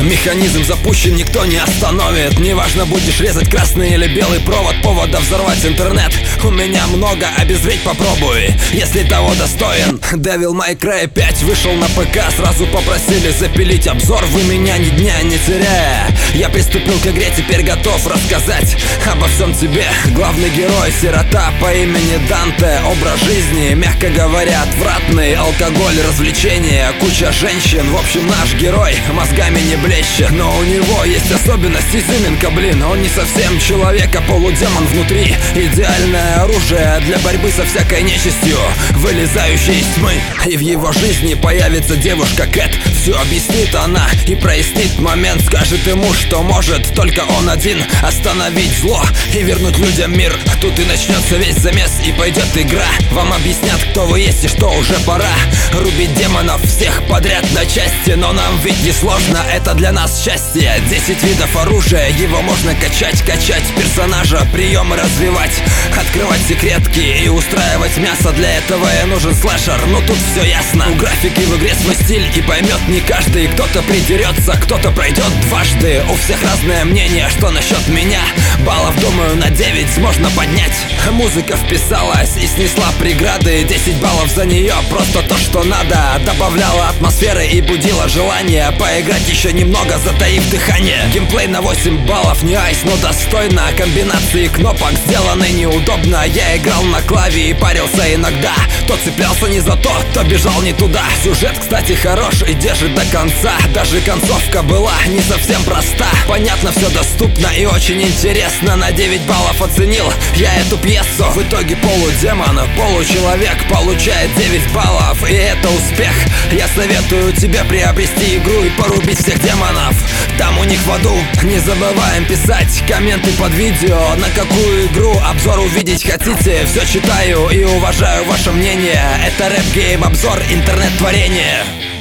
Механизм запущен, никто не остановит. Неважно, будешь резать красный или белый провод, повода взорвать интернет у меня много, обезветь попробуй, если того достоин. Devil May Cry 5 вышел на ПК, сразу попросили запилить обзор, вы меня ни дня не теряя. Я приступил к игре, теперь готов рассказать обо всем тебе. Главный герой — сирота по имени Данте. Образ жизни, мягко говоря, отвратный. Алкоголь, развлечения, куча женщин. В общем, наш герой мозгами не блещет, но у него есть особенность, изюминка, блин. Он не совсем человек, а полудемон внутри. Идеальное оружие для борьбы со всякой нечистью, вылезающей из тьмы. И в его жизни появится девушка Кэт. Все объяснит она и прояснит момент. Скажет ему, что может только он один остановить зло и вернуть людям мир. Тут и начнется весь замес, и пойдет игра. Вам объяснят, кто вы есть и что уже пора рубить демонов всех подряд на части. Но нам ведь не сложно, это для нас счастье. 10 видов оружия, его можно качать персонажа, приемы развивать, открывать секретки и устраивать мясо. Для этого и нужен слэшер, ну тут все ясно. У графики в игре свой стиль, и поймет не каждый. Кто-то придерется, кто-то пройдет дважды. У всех разное мнение, что насчет меня. Баллов, думаю, на 9 можно поднять. Музыка вписалась и снесла преграды. 10 баллов за нее, просто то, что надо. Добавляла атмосферы и будила желание поиграть еще немного, затаив дыхание. Геймплей на 8 баллов, не айс, но достойно. Комбинации кнопок сделаны неудобно. Я играл на клаве и парился иногда. То цеплялся не за то бежал не туда. Сюжет, кстати, хорош и держит до конца. Даже концовка была не совсем проста. Понятно, все доступно и очень интересно. На 9 баллов оценил я эту пьесу. В итоге полудемон, получеловек получает 9 баллов, и это успех. Я советую тебе приобрести игру и порубить всех демонов там у них в аду. Не забываем писать комменты под видео, на какую игру обзор увидеть хотите. Все читаю и уважаю ваше мнение. Это рэп-гейм обзор, интернет-творение.